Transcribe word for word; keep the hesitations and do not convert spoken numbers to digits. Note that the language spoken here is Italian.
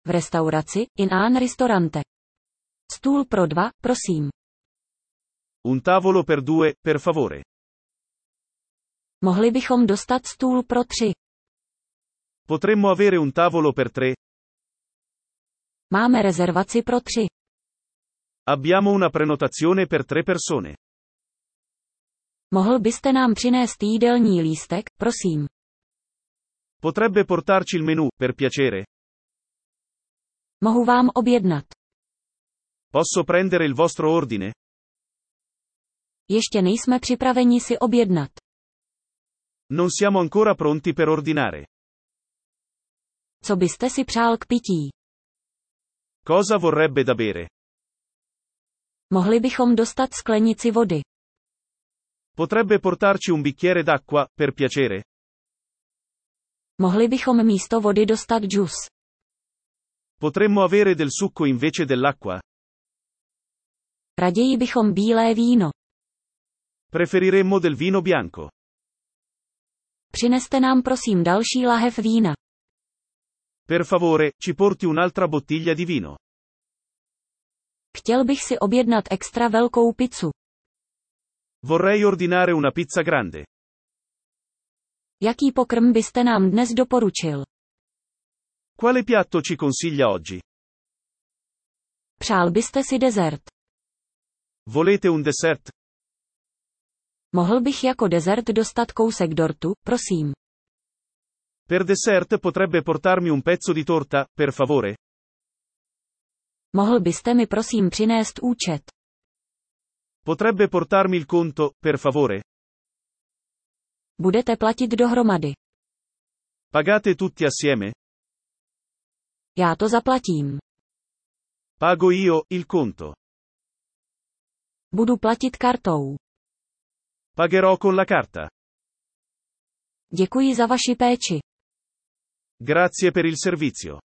V restauraci, in un ristorante. Stůl pro dva, prosím. Un tavolo per due, per favore. Mohli bychom dostat stůl pro tři. Potremmo avere un tavolo per tre? Máme rezervaci pro tři. Abbiamo una prenotazione per tre persone. Mohl byste nám přinést jídelní lístek, prosím? Potrebbe portarci il menù, per piacere? Mohu vám objednat. Posso prendere il vostro ordine? Ještě nejsme připraveni si objednat. Non siamo ancora pronti per ordinare. Co byste si přál k pití? Cosa vorrebbe da bere? Mohli bychom dostat sklenici vody. Potrebbe portarci un bicchiere d'acqua, per piacere? Mohli bychom místo vody dostat džus. Potremmo avere del succo invece dell'acqua? Raději bychom bílé víno. Preferiremmo del vino bianco. Přineste nám prosím další lahev vína. Per favore, ci porti un'altra bottiglia di vino. Chtěl bych si objednat extra velkou pizzu. Vorrei ordinare una pizza grande. Jaký pokrm byste nám dnes doporučil? Quale piatto ci consiglia oggi? Přál byste si dezert? Volete un dessert? Mohl bych jako dezert dostat kousek dortu, prosím. Per dessert potrebbe portarmi un pezzo di torta, per favore? Mohl byste mi prosím přinést účet? Potrebbe portarmi il conto, per favore? Budete platit dohromady. Pagate tutti assieme? Já to zaplatím. Pago io, il conto. Budu platit kartou. Pagherò con la carta. Děkuji za vaši péči. Grazie per il servizio.